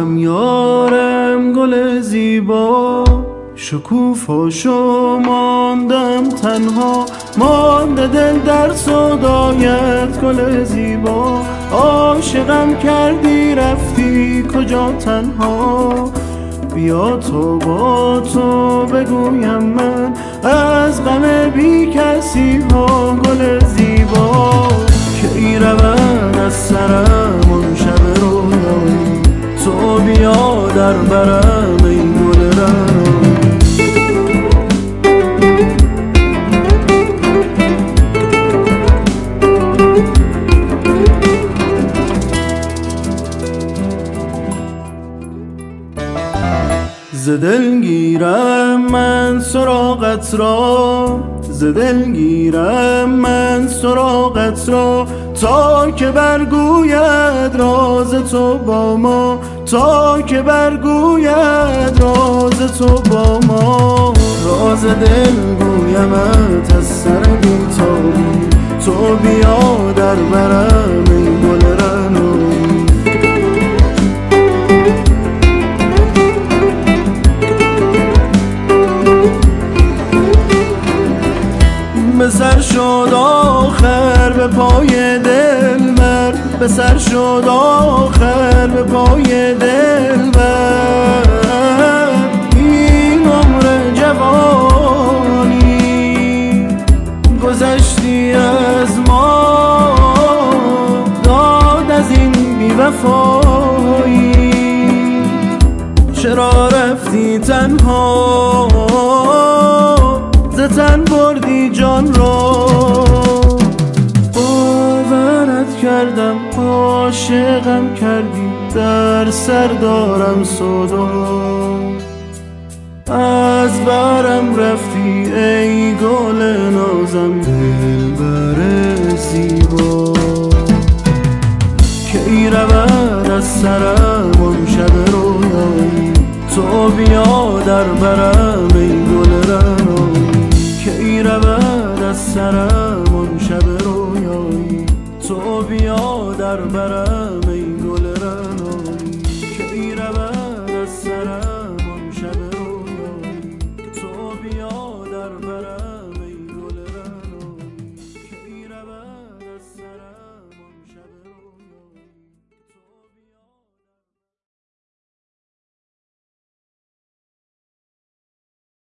یارم یارم گل زیبا، شکوفاشو ماندم تنها، مانده دل در صدایت گل زیبا. عاشقم کردی رفتی کجا تنها، بیا تو با تو بگویم من از غم بی کسی ها گل زیبا. کی رود از سرم اون شب رویایی، تو بیا در برم ای گل رنایی. ز دل گیرم من سراغت را، ز دل گیرم من سراغت را، تا که برگوید راز تو با ما، تا که برگوید راز تو با ما. راز دل گویمت از سر بی‌تابی، تو بیا در برم ای گل رنایی. به سر شد آخر به پای دلبر، به سر شد آخر به پای دلبر. این عمر جوانی گذشتی از ما، داد از این بی‌وفایی. چرا رفتی تنها، ز تن بردی جان را. باورت کردم عاشقم کردی، در سر دارم سودا. از برم رفتی ای گل نازم دلبر زیبا. کی رود از سرم اون شب رویایی، تو بیا در برم ای گل رنایی. کی رود از سرم اون شب رویایی، تو بیا در برم ای گل رنایی. کی رود از سرم اون شب رویایی، تو بیا در برم ای گل رنایی. کی رود از سرم